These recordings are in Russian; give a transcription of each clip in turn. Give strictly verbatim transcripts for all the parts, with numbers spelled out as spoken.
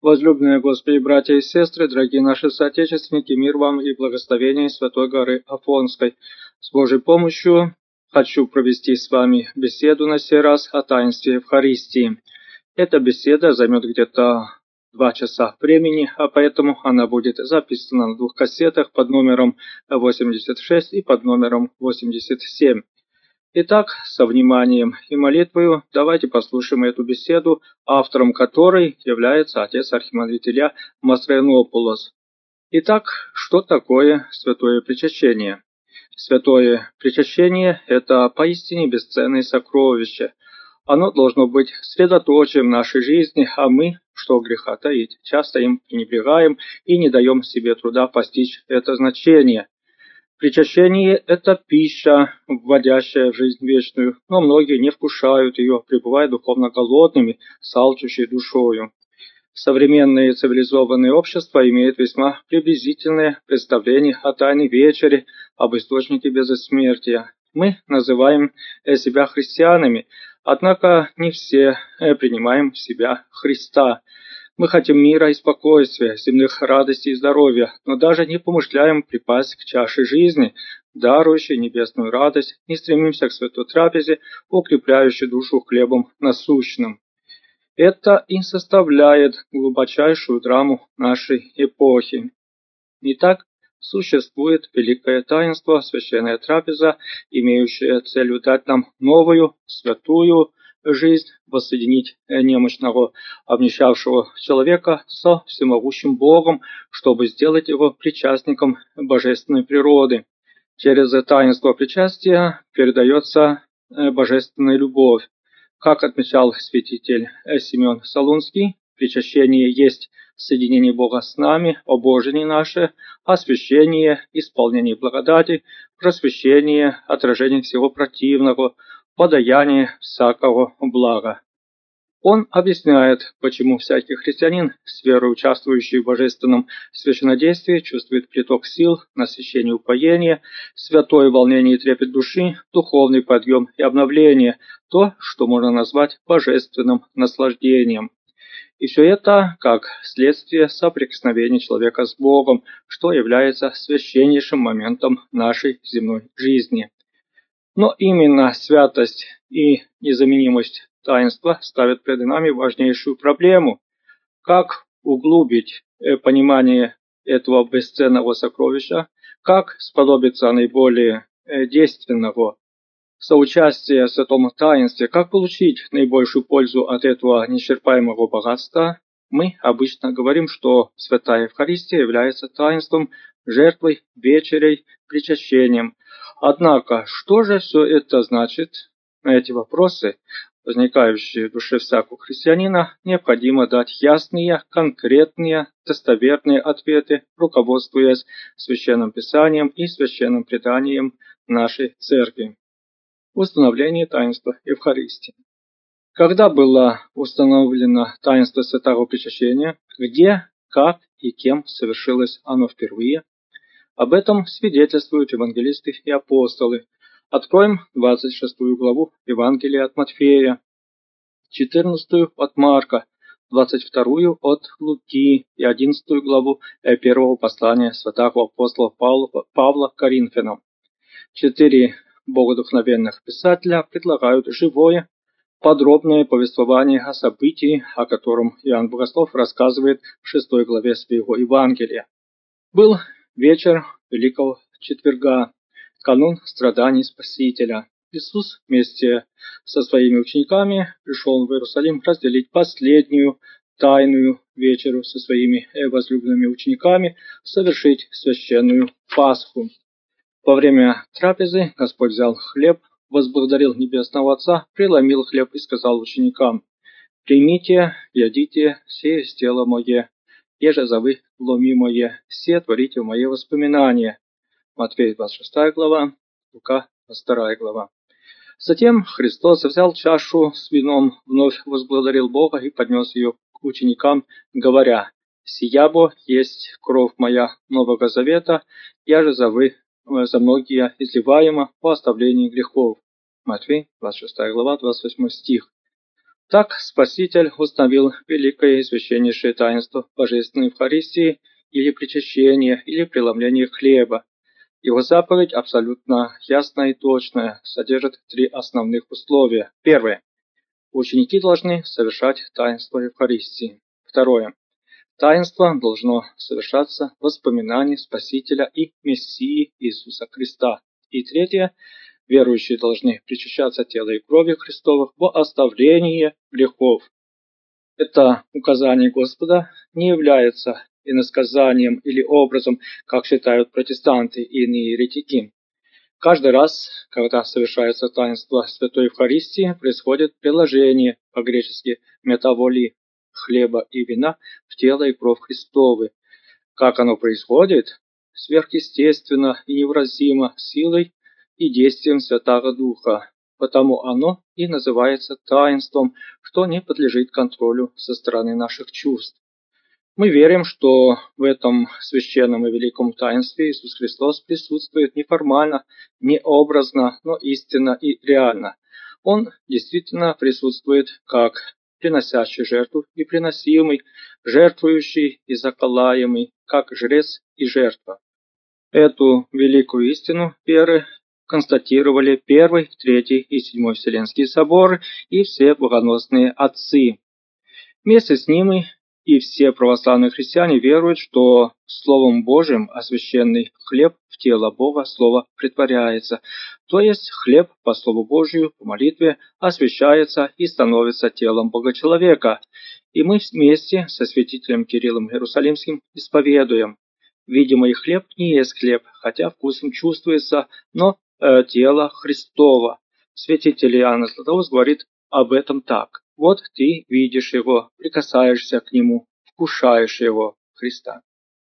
Возлюбленные Господи, братья и сестры, дорогие наши соотечественники, мир вам и благословение Святой горы Афонской. С Божьей помощью хочу провести с вами беседу на сей раз о таинстве Евхаристии. Эта беседа займет где-то два часа времени, а поэтому она будет записана на двух кассетах под номером восемьдесят шесть и под номером восемьдесят семь. Итак, со вниманием и молитвою давайте послушаем эту беседу, автором которой является отец архимандрит Илья Мастроянопулос. Итак, что такое святое причащение? Святое причащение – это поистине бесценное сокровище. Оно должно быть средоточием нашей жизни, а мы, что греха таить, часто им пренебрегаем и не даем себе труда постичь это значение. Причащение – это пища, вводящая в жизнь вечную, но многие не вкушают ее, пребывая духовно голодными, с алчущей душою. Современные цивилизованные общества имеют весьма приблизительное представление о тайной вечере, об источнике безсмертия. Мы называем себя христианами, однако не все принимаем в себя Христа. Мы хотим мира и спокойствия, земных радостей и здоровья, но даже не помышляем припасть к чаше жизни, дарующей небесную радость, не стремимся к святой трапезе, укрепляющей душу хлебом насущным. Это и составляет глубочайшую драму нашей эпохи. Итак, существует великое таинство, священная трапеза, имеющая целью дать нам новую, святую жизнь, воссоединить немощного, обнищавшего человека со всемогущим Богом, чтобы сделать его причастником божественной природы. Через таинство причастия передается божественная любовь. Как отмечал святитель Симеон Солунский, причащение есть соединение Бога с нами, обожение наше, освящение, исполнение благодати, просвещение, отражение всего противного, подаяние всякого блага. Он объясняет, почему всякий христианин, с верой участвующий в божественном священнодействии, чувствует приток сил, насыщение упоения, святое волнение и трепет души, духовный подъем и обновление, то, что можно назвать божественным наслаждением. И все это как следствие соприкосновения человека с Богом, что является священнейшим моментом нашей земной жизни. Но именно святость и незаменимость таинства ставят перед нами важнейшую проблему. Как углубить понимание этого бесценного сокровища, как сподобиться наиболее действенного соучастия в святом таинстве, как получить наибольшую пользу от этого неисчерпаемого богатства. Мы обычно говорим, что святая Евхаристия является таинством, жертвой, вечерей, причащением. Однако, что же все это значит? На эти вопросы, возникающие в душе всякого христианина, необходимо дать ясные, конкретные, достоверные ответы, руководствуясь Священным Писанием и Священным преданием нашей Церкви. Установление таинства Евхаристии. Когда было установлено таинство святого причащения, где, как и кем совершилось оно впервые? Об этом свидетельствуют евангелисты и апостолы. Откроем двадцать шестую главу Евангелия от Матфея, четырнадцатую от Марка, двадцать вторую от Луки и одиннадцатую главу первого послания святого апостола Павла, Павла к Коринфянам. Четыре богодухновенных писателя предлагают живое, подробное повествование о событии, о котором Иоанн Богослов рассказывает в шестой главе своего Евангелия. Был вечер Великого Четверга, канун страданий Спасителя. Иисус вместе со своими учениками пришел в Иерусалим разделить последнюю тайную вечеру со своими возлюбленными учениками, совершить священную Пасху. Во время трапезы Господь взял хлеб, возблагодарил Небесного Отца, преломил хлеб и сказал ученикам: «Примите, едите, сие есть тело мое, еже за вы ломимое, сие творите в мое воспоминание». Матфея двадцать шестая глава, Лука двадцать вторая глава. Затем Христос взял чашу с вином, вновь возблагодарил Бога и поднес ее к ученикам, говоря: «Сия бо есть кровь моя Нового Завета, еже за вы за многие изливаемо по оставлению грехов». Матфей двадцать шестая глава, двадцать восьмой стих. Так Спаситель установил великое и священнейшее таинство Божественной Евхаристии или причащения, или преломления хлеба. Его заповедь абсолютно ясная и точная, содержит три основных условия. Первое. Ученики должны совершать таинство Евхаристии. Второе. Таинство должно совершаться в воспоминании Спасителя и Мессии Иисуса Христа. И третье. Верующие должны причащаться тела и крови Христовых во оставлении грехов. Это указание Господа не является иносказанием или образом, как считают протестанты и иные еретики. Каждый раз, когда совершается таинство Святой Евхаристии, происходит приложение, по-гречески метаволи, хлеба и вина в тело и кровь Христовы. Как оно происходит? Сверхъестественно и невыразимо силой и действием Святаго Духа. Потому оно и называется таинством, что не подлежит контролю со стороны наших чувств. Мы верим, что в этом священном и великом таинстве Иисус Христос присутствует не формально, не образно, но истинно и реально. Он действительно присутствует как приносящий жертву и приносимый, жертвующий и заколаемый, как жрец и жертва. Эту великую истину веры констатировали Первый, Третий и Седьмой Вселенские соборы и все богоносные отцы. Вместе с ними и все православные христиане веруют, что Словом Божьим освященный хлеб в тело Бога Слово претворяется, то есть хлеб по Слову Божию, по молитве освящается и становится телом Бога человека. И мы вместе со святителем Кириллом Иерусалимским исповедуем: видимый хлеб не есть хлеб, хотя вкусом чувствуется, но э, тело Христово. Святитель Иоанн Златоуст говорит об этом так: вот ты видишь его, прикасаешься к нему, вкушаешь его, Христа.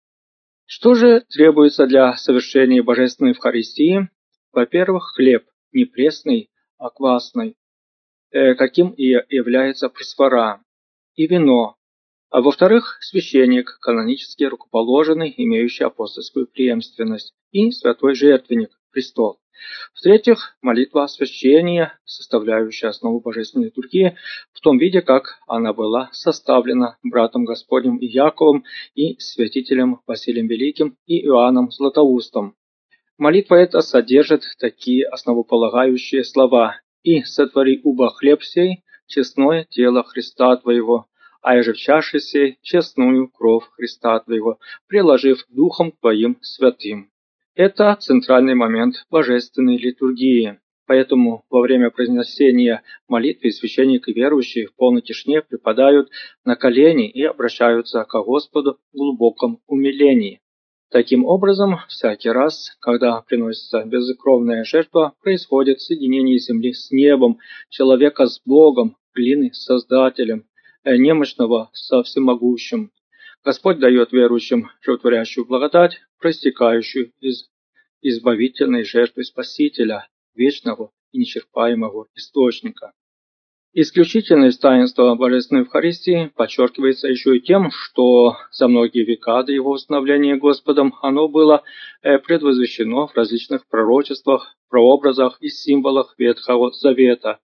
Что же требуется для совершения Божественной Евхаристии? Во-первых, хлеб не пресный, а квасный, э, каким и является просфора, и вино. А во-вторых, священник, канонически рукоположенный, имеющий апостольскую преемственность, и святой жертвенник, престол. В-третьих, молитва освящения, составляющая основу Божественной литургии, в том виде, как она была составлена братом Господним Иаковом и святителем Василием Великим и Иоанном Златоустом. Молитва эта содержит такие основополагающие слова: «И сотвори уба хлеб сей, честное тело Христа Твоего, а еже в чаше сей честную кровь Христа Твоего, приложив Духом Твоим святым». Это центральный момент божественной литургии. Поэтому во время произнесения молитвы священник и верующие в полной тишине припадают на колени и обращаются к Господу в глубоком умилении. Таким образом, всякий раз, когда приносится безкровная жертва, происходит соединение земли с небом, человека с Богом, глины с Создателем, немощного со Всемогущим. Господь дает верующим животворящую благодать, проистекающую из избавительной жертвы Спасителя, вечного и неисчерпаемого источника. Исключительность таинства Божественной Евхаристии подчеркивается еще и тем, что за многие века до его установления Господом оно было предвозвещено в различных пророчествах, прообразах и символах Ветхого Завета.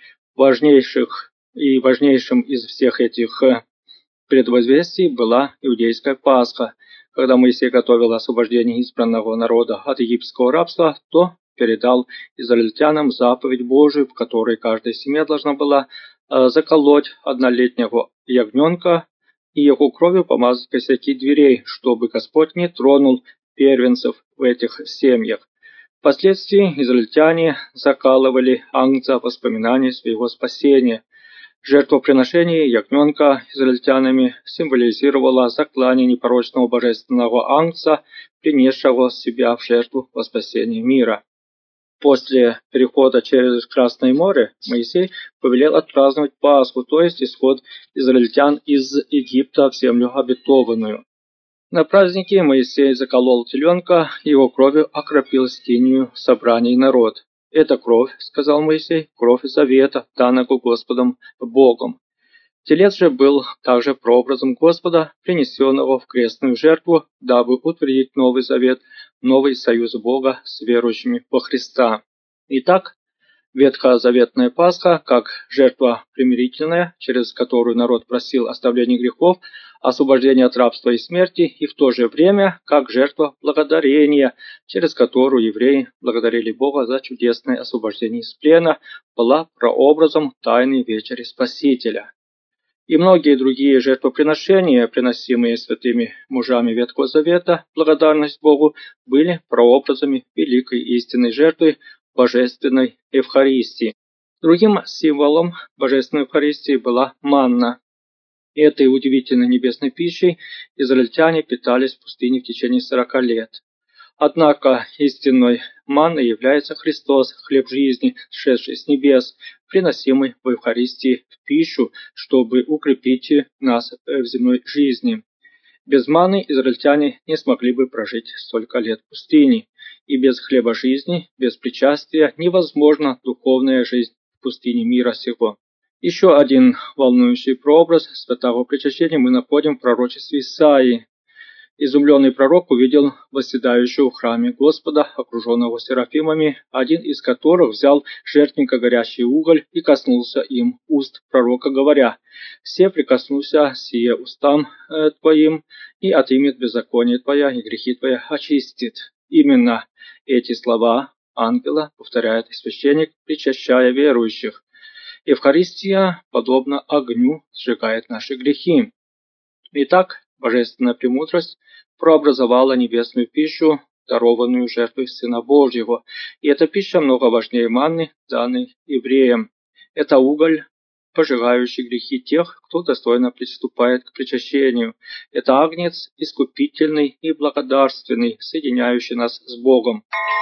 Важнейших и важнейшим из всех этих предвозвестий была иудейская Пасха. Когда Моисей готовил освобождение избранного народа от египетского рабства, то передал израильтянам заповедь Божию, в которой каждая семья должна была э, заколоть однолетнего ягненка и его кровью помазать косяки дверей, чтобы Господь не тронул первенцев в этих семьях. Впоследствии израильтяне закалывали агнца в воспоминании своего спасения. Жертвоприношение ягненка израильтянами символизировало заклание непорочного божественного агнца, принесшего себя в жертву во спасение мира. После перехода через Красное море Моисей повелел отпраздновать Пасху, то есть исход израильтян из Египта в землю обетованную. На празднике Моисей заколол теленка, его кровью окропил скинию собраний народ. «Это кровь, — сказал Моисей, — кровь завета, данного Господом Богом». Телец же был также прообразом Господа, принесенного в крестную жертву, дабы утвердить новый завет, новый союз Бога с верующими во Христа. Итак, Ветхозаветная Пасха, как жертва примирительная, через которую народ просил оставления грехов, освобождения от рабства и смерти, и в то же время как жертва благодарения, через которую евреи благодарили Бога за чудесное освобождение из плена, была прообразом Тайной Вечери Спасителя. И многие другие жертвоприношения, приносимые святыми мужами Ветхого Завета, благодарность Богу, были прообразами великой истинной жертвы Божественной Евхаристии. Другим символом Божественной Евхаристии была манна. Этой удивительной небесной пищей израильтяне питались в пустыне в течение сорока лет. Однако истинной манной является Христос, хлеб жизни, сшедший с небес, приносимый в Евхаристии в пищу, чтобы укрепить нас в земной жизни. Без манны израильтяне не смогли бы прожить столько лет в пустыне, и без хлеба жизни, без причастия невозможна духовная жизнь в пустыне мира сего. Еще один волнующий прообраз святого причащения мы находим в пророчестве Исаии. Изумленный пророк увидел восседающего в храме Господа, окруженного серафимами, один из которых взял жертвенника горящий уголь и коснулся им уст пророка, говоря: «Се прикоснулся сие устам э, твоим, и отымет беззаконие твоя, и грехи твои очистит». Именно эти слова ангела повторяет и священник, причащая верующих. Евхаристия, подобно огню, сжигает наши грехи. Итак, божественная премудрость прообразовала небесную пищу, дарованную жертвой Сына Божьего, и эта пища много важнее манны, данной евреям. Это уголь, пожигающий грехи тех, кто достойно приступает к причащению. Это агнец, искупительный и благодарственный, соединяющий нас с Богом.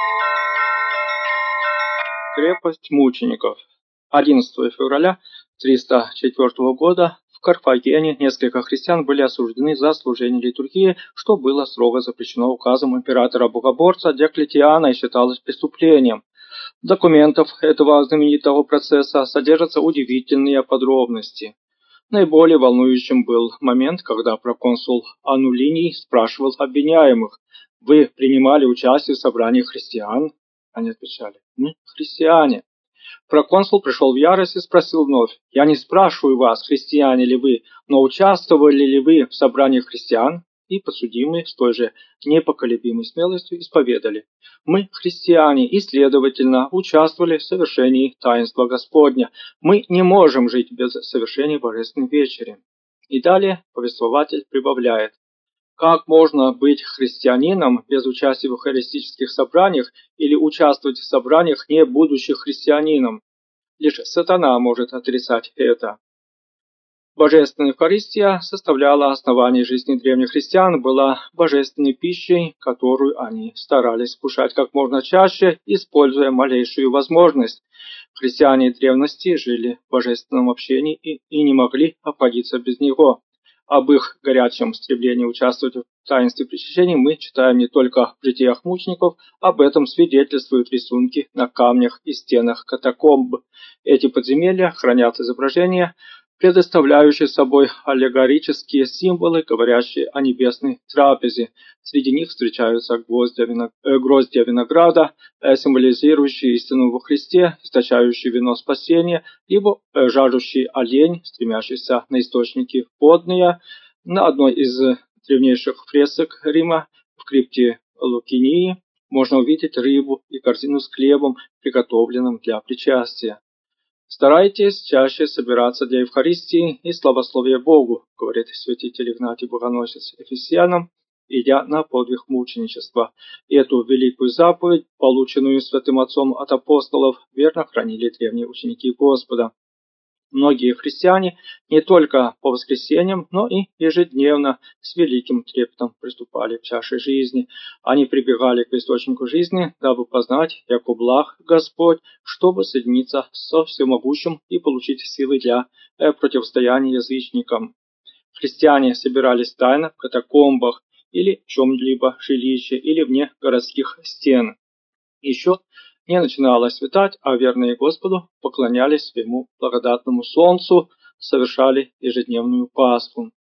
Крепость мучеников. одиннадцатого февраля триста четвёртого года в Карфагене несколько христиан были осуждены за служение литургии, что было строго запрещено указом императора-богоборца Диоклетиана и считалось преступлением. В документах этого знаменитого процесса содержатся удивительные подробности. Наиболее волнующим был момент, когда проконсул Анулиний спрашивал обвиняемых: «Вы принимали участие в собрании христиан?» Они отвечали: «Мы христиане». Проконсул пришел в ярость и спросил вновь: «Я не спрашиваю вас, христиане ли вы, но участвовали ли вы в собрании христиан?» И подсудимые с той же непоколебимой смелостью исповедали: «Мы христиане и, следовательно, участвовали в совершении таинства Господня. Мы не можем жить без совершения Божественной вечери». И далее повествователь прибавляет: «Как можно быть христианином без участия в евхаристических собраниях или участвовать в собраниях, не будучи христианином? Лишь сатана может отрицать это». Божественная Евхаристия составляла основание жизни древних христиан, была божественной пищей, которую они старались вкушать как можно чаще, используя малейшую возможность. Христиане древности жили в божественном общении и, и не могли обходиться без него. Об их горячем стремлении участвовать в таинстве причащения мы читаем не только в житиях мучеников, об этом свидетельствуют рисунки на камнях и стенах катакомб. Эти подземелья хранят изображения, предоставляющие собой аллегорические символы, говорящие о небесной трапезе. Среди них встречаются гвоздья, виног... э, гроздья винограда, э, символизирующие истину во Христе, источающие вино спасения, либо э, жаждущий олень, стремящийся на источники водные. На одной из древнейших фресок Рима, в крипте Лукинии, можно увидеть рыбу и корзину с хлебом, приготовленным для причастия. «Старайтесь чаще собираться для Евхаристии и славословия Богу», говорит святитель Игнатий Богоносец Ефесянам, идя на подвиг мученичества. И эту великую заповедь, полученную Святым Отцом от апостолов, верно хранили древние ученики Господа. Многие христиане не только по воскресеньям, но и ежедневно с великим трепетом приступали к чаше жизни. Они прибегали к источнику жизни, дабы познать, яко благ Господь, чтобы соединиться со всемогущим и получить силы для э, противостояния язычникам. Христиане собирались тайно в катакомбах или в чем-либо жилище, или вне городских стен. Еще не начинало светать, а верные Господу поклонялись своему благодатному солнцу, совершали ежедневную Пасху.